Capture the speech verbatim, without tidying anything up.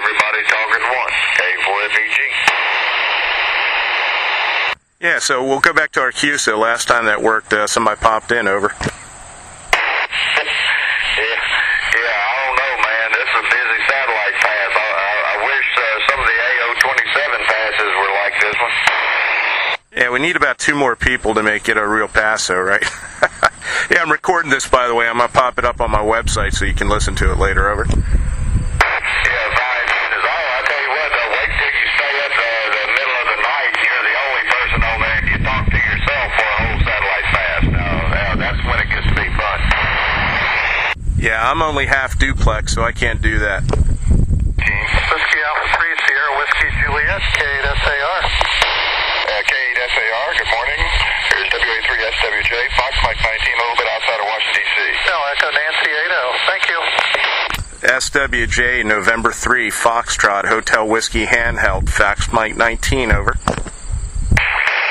everybody talking one. K four F E G. Yeah, so we'll go back to our Q S O. Last time that worked, uh, somebody popped in, over. yeah, yeah, I don't know, man. This is a busy satellite pass. I, I, I wish uh, some of the A O twenty-seven passes were like this one. Yeah, we need about two more people to make it a real passo, right? Yeah, I'm recording this, by the way. I'm going to pop it up on my website so you can listen to it later, over. Yeah, fine. I'll tell you what, though, wait till you stay up the, the middle of the night. You're the only person on there and you talk to yourself for a whole satellite pass. Now, now that's when it gets to be fun. Yeah, I'm only half duplex, so I can't do that. Whiskey Alpha three, Sierra Whiskey Juliet, K eight S A R. Uh, K eight S A R, good morning. Here's W A three S W J, Fox Mike nineteen, a little bit outside of Washington, D C. No, Echo Nancy eight oh. Thank you. S W J, November third, Foxtrot, Hotel Whiskey Handheld, Fox Mike nineteen, over.